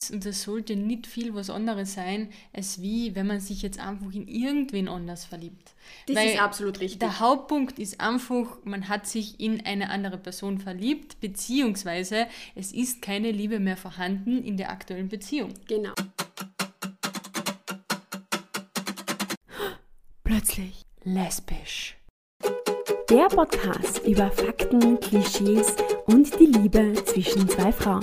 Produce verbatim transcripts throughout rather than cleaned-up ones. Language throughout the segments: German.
ist und das sollte nicht viel was anderes sein, als wie, wenn man sich jetzt einfach in irgendwen anders verliebt. Das Weil ist absolut richtig. Der Hauptpunkt ist einfach, man hat sich in eine andere Person verliebt, beziehungsweise es ist keine Liebe mehr vorhanden in der aktuellen Beziehung. Genau. Plötzlich lesbisch. Der Podcast über Fakten, Klischees und die Liebe zwischen zwei Frauen.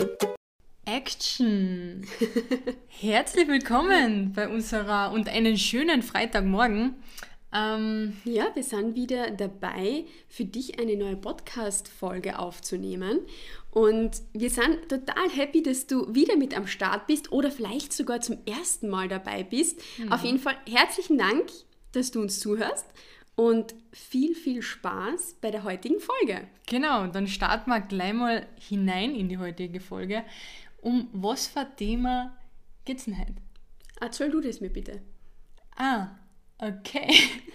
Action! Herzlich willkommen bei unserer und einen schönen Freitagmorgen. Ähm, ja, wir sind wieder dabei, für dich eine neue Podcast-Folge aufzunehmen. Und wir sind total happy, dass du wieder mit am Start bist oder vielleicht sogar zum ersten Mal dabei bist. Mhm. Auf jeden Fall herzlichen Dank, dass du uns zuhörst. Und viel, viel Spaß bei der heutigen Folge. Genau, dann starten wir gleich mal hinein in die heutige Folge. Um was für ein Thema geht es denn heute? Erzähl du das mir bitte. Ah, okay.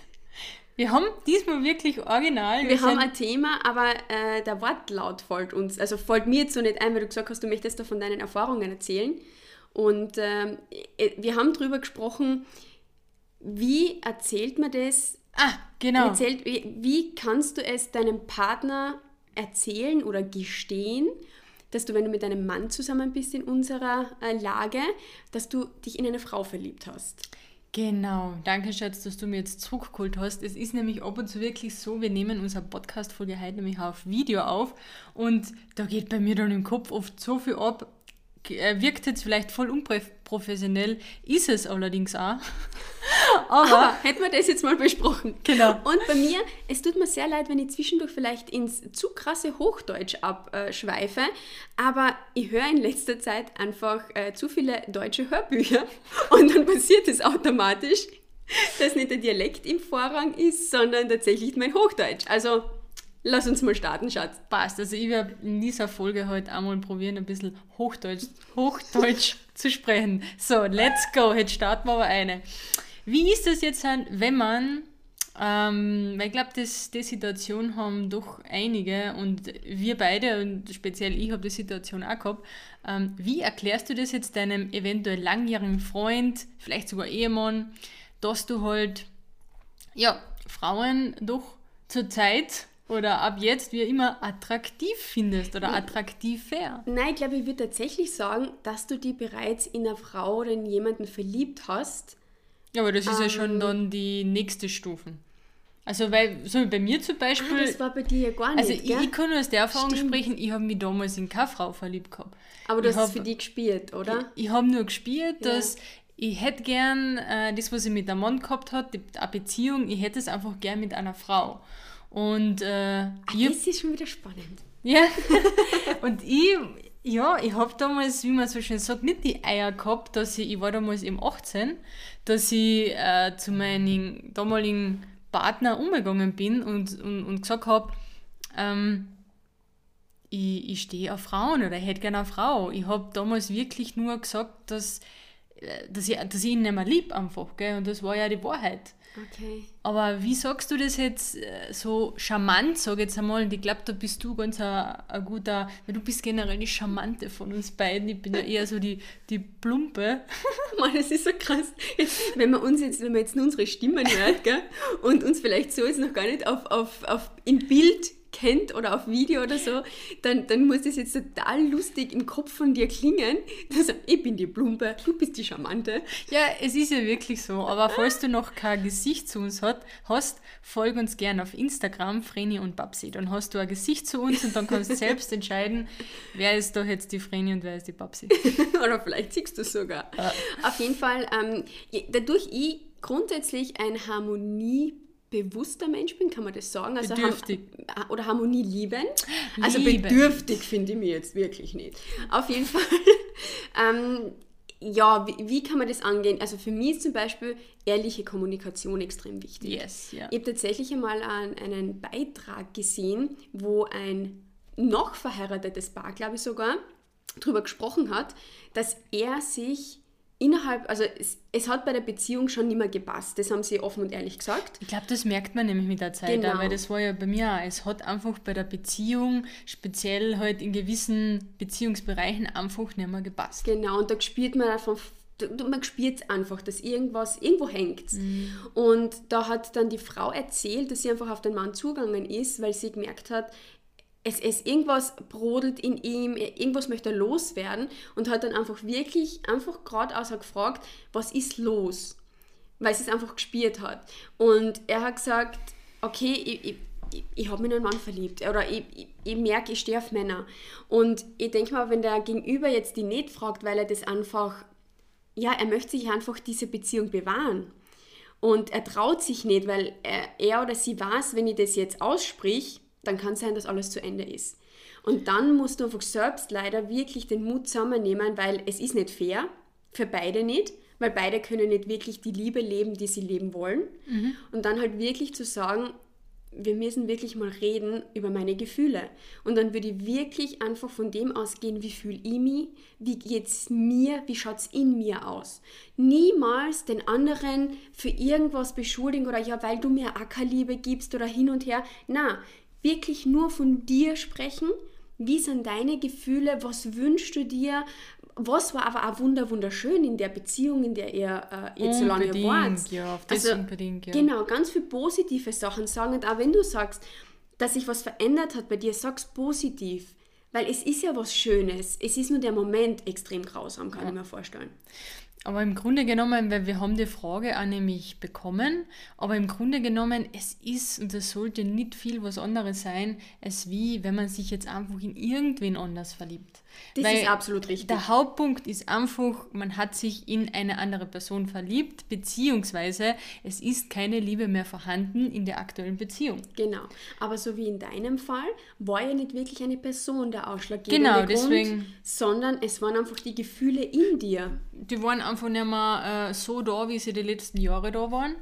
Wir haben diesmal wirklich original... Wir, wir haben ein Thema, aber äh, der Wortlaut folgt uns. Also folgt mir jetzt so nicht ein, weil du gesagt hast, du möchtest da von deinen Erfahrungen erzählen. Und äh, wir haben darüber gesprochen, wie erzählt man das... Ah, genau. Erzählt, wie, wie kannst du es deinem Partner erzählen oder gestehen, dass du, wenn du mit einem Mann zusammen bist in unserer äh, Lage, dass du dich in eine Frau verliebt hast? Genau, danke Schatz, dass du mir jetzt zurückgeholt hast. Es ist nämlich ab und zu wirklich so, wir nehmen unsere Podcast-Folge heute nämlich auf Video auf und da geht bei mir dann im Kopf oft so viel ab, wirkt jetzt vielleicht voll unprofessionell, ist es allerdings auch. Aber, Aber hätten wir das jetzt mal besprochen. Genau. Und bei mir, es tut mir sehr leid, wenn ich zwischendurch vielleicht ins zu krasse Hochdeutsch abschweife, aber ich höre in letzter Zeit einfach äh, zu viele deutsche Hörbücher und dann passiert es automatisch, dass nicht der Dialekt im Vorrang ist, sondern tatsächlich mein Hochdeutsch. Also lass uns mal starten, Schatz. Passt. Also ich werde in dieser Folge heute einmal probieren, ein bisschen Hochdeutsch, Hochdeutsch zu sprechen. So, let's go. Jetzt starten wir aber eine. Wie ist das jetzt, wenn man, ähm, weil ich glaube, die Situation haben doch einige und wir beide und speziell ich habe die Situation auch gehabt. Ähm, wie erklärst du das jetzt deinem eventuell langjährigen Freund, vielleicht sogar Ehemann, dass du halt, ja, Frauen doch zur Zeit oder ab jetzt, wie immer, attraktiv findest oder attraktiv wär? Nein, ich glaube, ich würde tatsächlich sagen, dass du dich bereits in eine Frau oder in jemanden verliebt hast. Ja, aber das ist ähm, ja schon dann die nächste Stufe. Also, weil, so bei mir zum Beispiel... Ah, das war bei dir ja gar nicht, Also, ich, ich kann nur aus der Erfahrung Stimmt. sprechen, ich habe mich damals in keine Frau verliebt gehabt. Aber du ich hast hab, es für dich gespielt, oder? Ich, ich habe nur gespielt, Ja. dass ich hätte gern äh, das, was ich mit einem Mann gehabt habe, eine Beziehung, ich hätte es einfach gern mit einer Frau. Und äh, Ah, ich, das ist schon wieder spannend. ja, und ich, ja, ich habe damals, wie man so schön sagt, nicht die Eier gehabt, dass ich, ich war damals eben achtzehn, dass ich äh, zu meinem damaligen Partner umgegangen bin und, und, und gesagt habe, ähm, ich, ich stehe auf Frauen oder ich hätte gerne eine Frau. Ich habe damals wirklich nur gesagt, dass, dass, ich, dass ich ihn nicht mehr lieb einfach, gell? Und das war ja die Wahrheit. Okay. Aber wie sagst du das jetzt äh, so charmant, sag ich jetzt einmal, und ich glaube, da bist du ganz ein, ein guter, weil du bist generell die Charmante von uns beiden, ich bin ja eher so die, die Plumpe. Mann, das ist so krass. Jetzt, wenn man uns jetzt, wenn man jetzt nur unsere Stimmen hört, gell, und uns vielleicht so jetzt noch gar nicht auf, auf, auf im Bild kennt oder auf Video oder so, dann, dann muss das jetzt total lustig im Kopf von dir klingen. Also, ich bin die Plumpe, du bist die Charmante. Ja, es ist ja wirklich so, aber falls du noch kein Gesicht zu uns hat, hast, folg uns gerne auf Instagram, Vreni und Babsi. Dann hast du ein Gesicht zu uns und dann kannst du selbst entscheiden, wer ist doch jetzt die Vreni und wer ist die Babsi. Oder vielleicht siehst du es sogar. Ja. Auf jeden Fall, ähm, dadurch ich grundsätzlich ein Harmonie bewusster Mensch bin, kann man das sagen? Also bedürftig. Ham- oder harmonieliebend. Also Liebend. bedürftig finde ich mir jetzt wirklich nicht. Auf jeden Fall, ähm, ja, wie, wie kann man das angehen? Also für mich ist zum Beispiel ehrliche Kommunikation extrem wichtig. Yes, ja. Ich habe tatsächlich einmal einen, einen Beitrag gesehen, wo ein noch verheiratetes Paar, glaube ich sogar, darüber gesprochen hat, dass er sich innerhalb, also es, es hat bei der Beziehung schon nicht mehr gepasst. Das haben sie offen und ehrlich gesagt. Ich glaube, das merkt man nämlich mit der Zeit, Genau. auch, weil das war ja bei mir auch. Es hat einfach bei der Beziehung, speziell halt in gewissen Beziehungsbereichen, einfach nicht mehr gepasst. Genau, und da spürt man einfach, man spürt einfach, dass irgendwas, irgendwo hängt. Mhm. Und da hat dann die Frau erzählt, dass sie einfach auf den Mann zugegangen ist, weil sie gemerkt hat, es, es irgendwas brodelt in ihm, irgendwas möchte er loswerden und hat dann einfach wirklich, einfach geradeaus gefragt, was ist los? Weil sie es einfach gespürt hat. Und er hat gesagt, okay, ich, ich, ich, ich habe mich in einen Mann verliebt oder ich, ich, ich merke, ich stehe auf Männer. Und ich denke mal, wenn der Gegenüber jetzt die nicht fragt, weil er das einfach, ja, er möchte sich einfach diese Beziehung bewahren. Und er traut sich nicht, weil er, er oder sie weiß, wenn ich das jetzt aussprich, dann kann es sein, dass alles zu Ende ist. Und dann musst du einfach selbst leider wirklich den Mut zusammennehmen, weil es ist nicht fair, für beide nicht, weil beide können nicht wirklich die Liebe leben, die sie leben wollen. Mhm. Und dann halt wirklich zu sagen, wir müssen wirklich mal reden über meine Gefühle. Und dann würde ich wirklich einfach von dem ausgehen, wie fühle ich mich, wie geht es mir, wie schaut es in mir aus. Niemals den anderen für irgendwas beschuldigen oder ja, weil du mir auch keine Liebe gibst oder hin und her. Nein, wirklich nur von dir sprechen. Wie sind deine Gefühle? Was wünschst du dir? Was war aber auch wunder wunderschön in der Beziehung, in der ihr äh, jetzt so lange wart? Ja, auf das also, unbedingt, ja. Genau, ganz viele positive Sachen sagen. Und auch wenn du sagst, dass sich was verändert hat bei dir, sag's positiv. Weil es ist ja was Schönes. Es ist nur der Moment extrem grausam, kann ja. ich mir vorstellen. Aber im Grunde genommen, weil wir haben die Frage auch nämlich bekommen, aber im Grunde genommen, es ist und es sollte nicht viel was anderes sein, als wie, wenn man sich jetzt einfach in irgendwen anders verliebt. Das weil ist absolut richtig. Der Hauptpunkt ist einfach, man hat sich in eine andere Person verliebt, beziehungsweise es ist keine Liebe mehr vorhanden in der aktuellen Beziehung. Genau, aber so wie in deinem Fall, war ja nicht wirklich eine Person der ausschlaggebende genau, Grund, deswegen, sondern es waren einfach die Gefühle in dir. Die waren einfach nicht mehr äh, so da, wie sie die letzten Jahre da waren.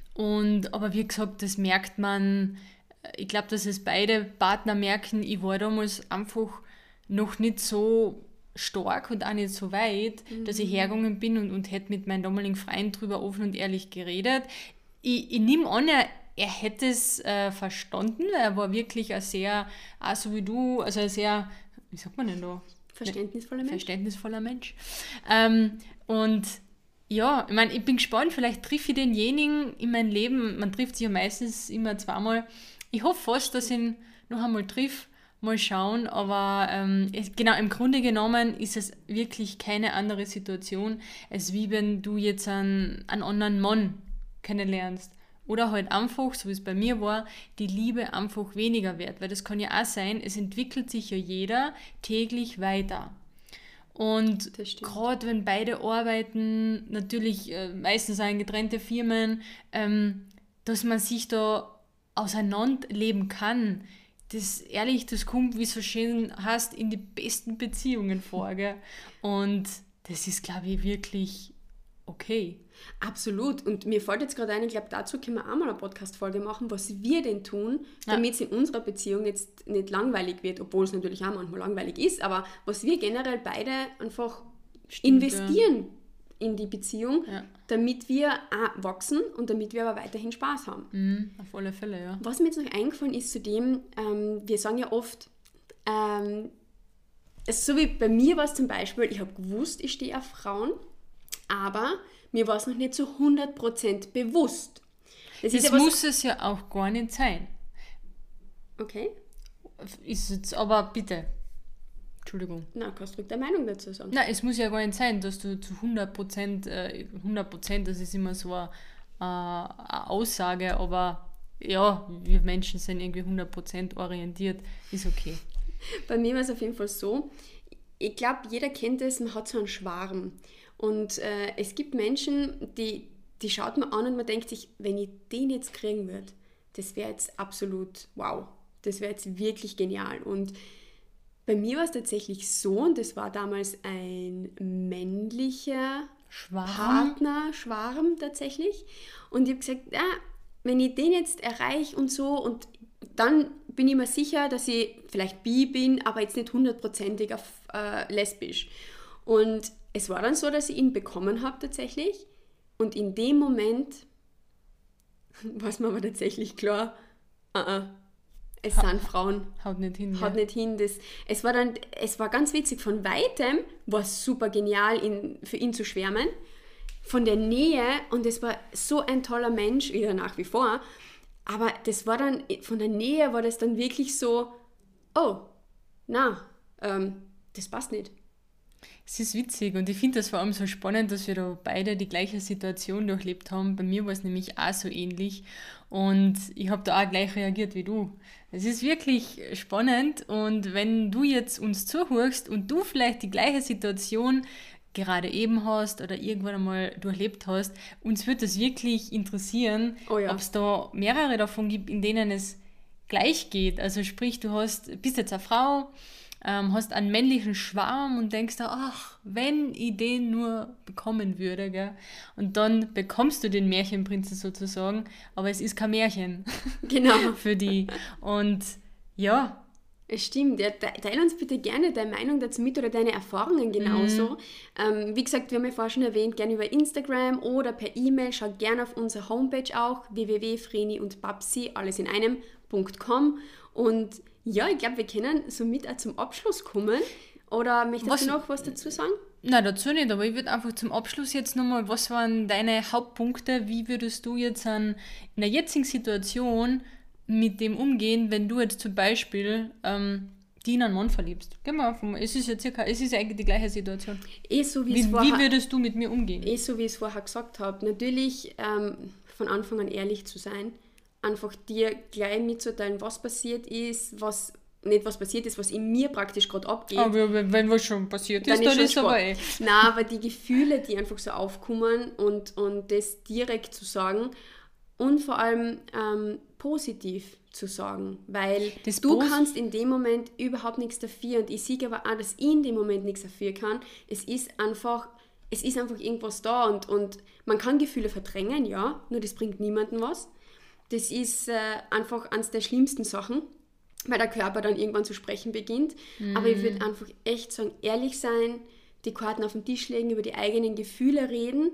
Und, aber wie gesagt, das merkt man, ich glaube, dass es beide Partner merken, ich war damals einfach noch nicht so stark und auch nicht so weit, mhm. dass ich hergegangen bin und, und hätte mit meinem damaligen Freund drüber offen und ehrlich geredet. Ich, ich nehme an, er, er hätte es äh, verstanden, er war wirklich ein sehr, auch so wie du, also ein sehr, wie sagt man denn da? Verständnisvoller Mensch. Verständnisvoller Mensch. Ähm, und ja, ich meine, ich bin gespannt, vielleicht treffe ich denjenigen in meinem Leben, man trifft sich ja meistens immer zweimal. Ich hoffe fast, dass ich ihn noch einmal triff, mal schauen, aber ähm, es, genau, im Grunde genommen ist es wirklich keine andere Situation, als wie wenn du jetzt einen, einen anderen Mann kennenlernst. Oder halt einfach, so wie es bei mir war, die Liebe einfach weniger wert. Weil das kann ja auch sein, es entwickelt sich ja jeder täglich weiter. Und gerade wenn beide arbeiten, natürlich äh, meistens auch in getrennte Firmen, ähm, dass man sich da auseinanderleben kann, das ehrlich, das kommt, wie es so schön heißt, in die besten Beziehungen vor. Gell? Und das ist, glaube ich, wirklich okay. Absolut. Und mir fällt jetzt gerade ein, ich glaube, dazu können wir auch mal eine Podcast-Folge machen, was wir denn tun, damit ja. es in unserer Beziehung jetzt nicht langweilig wird, obwohl es natürlich auch manchmal langweilig ist, aber was wir generell beide einfach Stimmt, investieren ja. in die Beziehung, ja. damit wir auch wachsen und damit wir aber weiterhin Spaß haben. Mhm, auf alle Fälle, ja. Was mir jetzt noch eingefallen ist zu dem, ähm, wir sagen ja oft, ähm, so wie bei mir war es zum Beispiel, ich habe gewusst, ich stehe auf Frauen, aber mir war es noch nicht zu hundert Prozent bewusst. Das, das ist ja muss es ja auch gar nicht sein. Okay. Ist jetzt, aber bitte. Entschuldigung. Na, kannst du deine Meinung dazu sagen? Nein, es muss ja gar nicht sein, dass du zu hundert Prozent, äh, hundert Prozent, das ist immer so eine, äh, eine Aussage, aber ja, wir Menschen sind irgendwie hundert Prozent orientiert, ist okay. Bei mir war es auf jeden Fall so, ich glaube, jeder kennt es, man hat so einen Schwarm. Und äh, es gibt Menschen, die, die schaut man an und man denkt sich, wenn ich den jetzt kriegen würde, das wäre jetzt absolut wow. Das wäre jetzt wirklich genial. Und bei mir war es tatsächlich so, und das war damals ein männlicher Schwarm. Partner, Schwarm tatsächlich. Und ich habe gesagt, ja, wenn ich den jetzt erreiche und so, und dann bin ich mir sicher, dass ich vielleicht bi bin, aber jetzt nicht hundertprozentig auf äh, lesbisch. Und es war dann so, dass ich ihn bekommen habe tatsächlich. Und in dem Moment war es mir aber tatsächlich klar, uh-uh, es ha, sind Frauen. Haut nicht hin. Haut ja. nicht hin. Das, es, war dann, es war ganz witzig. Von Weitem war es super genial, ihn, für ihn zu schwärmen. Von der Nähe, und es war so ein toller Mensch, ja nach wie vor, aber das war dann, von der Nähe war das dann wirklich so, oh, na, ähm, das passt nicht. Es ist witzig und ich finde das vor allem so spannend, dass wir da beide die gleiche Situation durchlebt haben. Bei mir war es nämlich auch so ähnlich und ich habe da auch gleich reagiert wie du. Es ist wirklich spannend und wenn du jetzt uns zuhörst und du vielleicht die gleiche Situation gerade eben hast oder irgendwann einmal durchlebt hast, uns würde es wirklich interessieren, oh ja. ob es da mehrere davon gibt, in denen es gleich geht. Also sprich, du hast, bist jetzt eine Frau, ähm, hast einen männlichen Schwarm und denkst da, ach, wenn ich den nur bekommen würde, gell? Und dann bekommst du den Märchenprinzen sozusagen, aber es ist kein Märchen genau. für die. Und ja, es stimmt, ja, teile uns bitte gerne deine Meinung dazu mit oder deine Erfahrungen genauso. Mhm. Ähm, wie gesagt, wir haben ja vorher schon erwähnt, gerne über Instagram oder per E-Mail. Schaut gerne auf unsere Homepage auch, w w w punkt vreni und babsi, alles in einem, Punkt com. Und ja, ich glaube, wir können somit auch zum Abschluss kommen. Oder möchtest was, du noch was dazu sagen? Nein, dazu nicht, aber ich würde einfach zum Abschluss jetzt nochmal, was waren deine Hauptpunkte? Wie würdest du jetzt an, in der jetzigen Situation mit dem umgehen, wenn du jetzt zum Beispiel ähm, die in einen Mann verliebst? Geh mal auf, es ist ja circa, es ist ja eigentlich die gleiche Situation. Eh so, wie, wie, vorher, wie würdest du mit mir umgehen? Eh so, wie ich es vorher gesagt habe. Natürlich ähm, von Anfang an ehrlich zu sein, einfach dir gleich mitzuteilen, was passiert ist, was nicht was passiert ist, was in mir praktisch gerade abgeht. Aber wenn, wenn was schon passiert ist, dann, dann ist es aber eh. Nein, aber die Gefühle, die einfach so aufkommen und, und das direkt zu sagen und vor allem ähm, positiv zu sagen, weil das du Pos- kannst in dem Moment überhaupt nichts dafür und ich sehe aber auch, dass ich in dem Moment nichts dafür kann. Es ist einfach, es ist einfach irgendwas da und, und man kann Gefühle verdrängen, ja, nur das bringt niemandem was. Das ist äh, einfach eines der schlimmsten Sachen, weil der Körper dann irgendwann zu sprechen beginnt. Mm. Aber ich würde einfach echt sagen, ehrlich sein, die Karten auf den Tisch legen, über die eigenen Gefühle reden.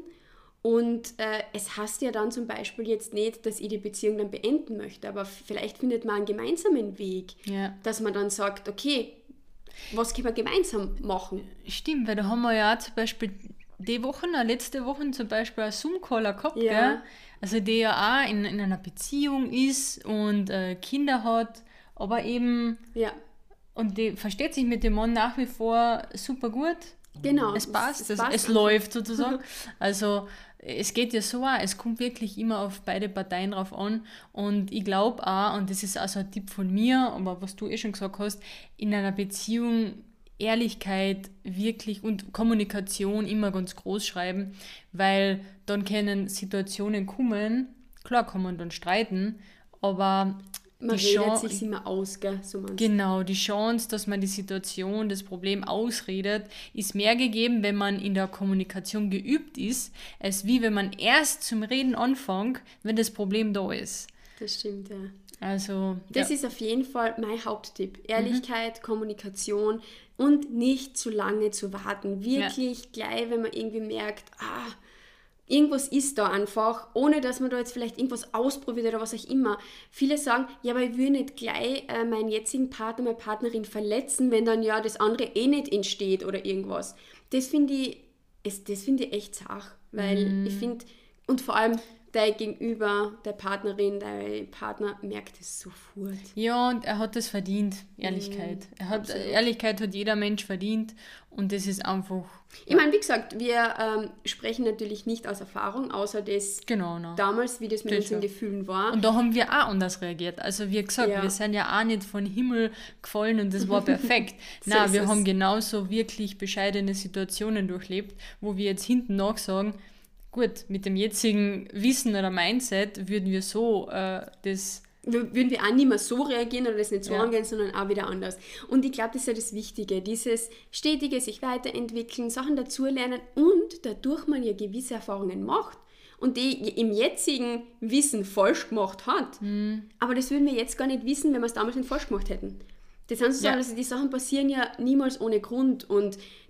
Und äh, es heißt ja dann zum Beispiel jetzt nicht, dass ich die Beziehung dann beenden möchte, aber vielleicht findet man einen gemeinsamen Weg, ja. dass man dann sagt, okay, was können wir gemeinsam machen? Stimmt, weil da haben wir ja auch zum Beispiel die Wochen, letzte Woche zum Beispiel einen Zoom-Caller gehabt, ja. gell? Also die ja auch in, in einer Beziehung ist und äh, Kinder hat, aber eben, ja. und die versteht sich mit dem Mann nach wie vor super gut. Genau. Es passt, es, es, passt es läuft sozusagen. Also es geht ja so auch, es kommt wirklich immer auf beide Parteien drauf an und ich glaube auch, und das ist auch so ein Tipp von mir, aber was du eh schon gesagt hast, in einer Beziehung Ehrlichkeit wirklich und Kommunikation immer ganz groß schreiben, weil dann können Situationen kommen, klar kann man dann streiten, aber man die redet Chance, sich immer aus, gell? So meinst du. Genau, die Chance, dass man die Situation, das Problem ausredet, ist mehr gegeben, wenn man in der Kommunikation geübt ist, als wie wenn man erst zum Reden anfängt, wenn das Problem da ist. Das stimmt, ja. Also, das ja. ist auf jeden Fall mein Haupttipp. Ehrlichkeit, mhm. Kommunikation und nicht zu lange zu warten. Wirklich ja. gleich, wenn man irgendwie merkt, ah, irgendwas ist da einfach, ohne dass man da jetzt vielleicht irgendwas ausprobiert oder was auch immer. Viele sagen, ja, aber ich will nicht gleich äh, meinen jetzigen Partner, meine Partnerin verletzen, wenn dann ja das andere eh nicht entsteht oder irgendwas. Das finde ich, das finde ich echt zart, weil mm. ich finde, und vor allem dein Gegenüber, der Partnerin, dein Partner merkt es sofort. Ja, und er hat es verdient, Ehrlichkeit. Mm, er hat, Ehrlichkeit hat jeder Mensch verdient und das ist einfach... Ich meine, wie gesagt, wir ähm, sprechen natürlich nicht aus Erfahrung, außer das genau, no. damals, wie das mit das unseren ja. Gefühlen war. Und da haben wir auch anders reagiert. Also wie gesagt, ja. wir sind ja auch nicht von Himmel gefallen und das war perfekt. so Nein, wir es. haben genauso wirklich bescheidene Situationen durchlebt, wo wir jetzt hinten nach sagen, gut, mit dem jetzigen Wissen oder Mindset würden wir so äh, das... Würden wir auch nicht mehr so reagieren oder das nicht so ja. angehen, sondern auch wieder anders. Und ich glaube, das ist ja das Wichtige, dieses stetige sich weiterentwickeln, Sachen dazulernen und dadurch man ja gewisse Erfahrungen macht und die im jetzigen Wissen falsch gemacht hat. Mhm. Aber das würden wir jetzt gar nicht wissen, wenn wir es damals nicht falsch gemacht hätten. Das heißt, so, ja. also die Sachen passieren ja niemals ohne Grund und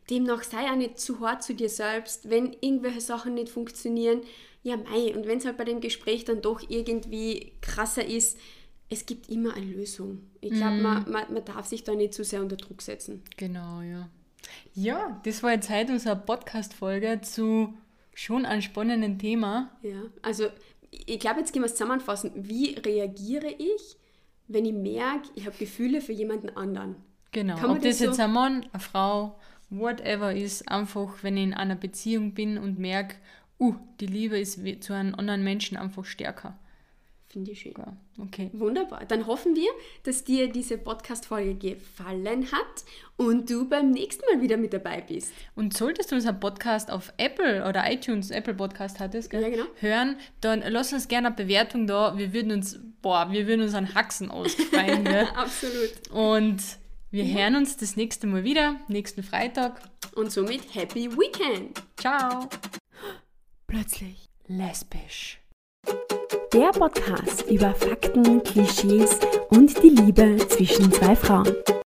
Demnach sei auch nicht zu hart zu dir selbst, wenn irgendwelche Sachen nicht funktionieren. Ja, mei, und wenn es halt bei dem Gespräch dann doch irgendwie krasser ist, es gibt immer eine Lösung. Ich glaube, mm. man, man, man darf sich da nicht zu sehr unter Druck setzen. Genau, ja. Ja, das war jetzt heute unsere Podcast-Folge zu schon einem spannenden Thema. Ja, also ich glaube, jetzt können wir es zusammenfassen. Wie reagiere ich, wenn ich merke, ich habe Gefühle für jemanden anderen? Genau, ob das, das so jetzt ein Mann, eine Frau, whatever ist, einfach, wenn ich in einer Beziehung bin und merke, uh, die Liebe ist zu einem anderen Menschen einfach stärker. Finde ich schön. Ja, okay. Wunderbar. Dann hoffen wir, dass dir diese Podcast-Folge gefallen hat und du beim nächsten Mal wieder mit dabei bist. Und solltest du unseren Podcast auf Apple oder iTunes, Apple Podcast hattest, gell, ja, genau. hören, dann lass uns gerne eine Bewertung da. Wir würden uns, boah, wir würden uns an Haxen ausfreuen. Ne? Absolut. Und wir ja. hören uns das nächste Mal wieder, nächsten Freitag. Und somit Happy Weekend. Ciao. Plötzlich lesbisch. Der Podcast über Fakten, Klischees und die Liebe zwischen zwei Frauen.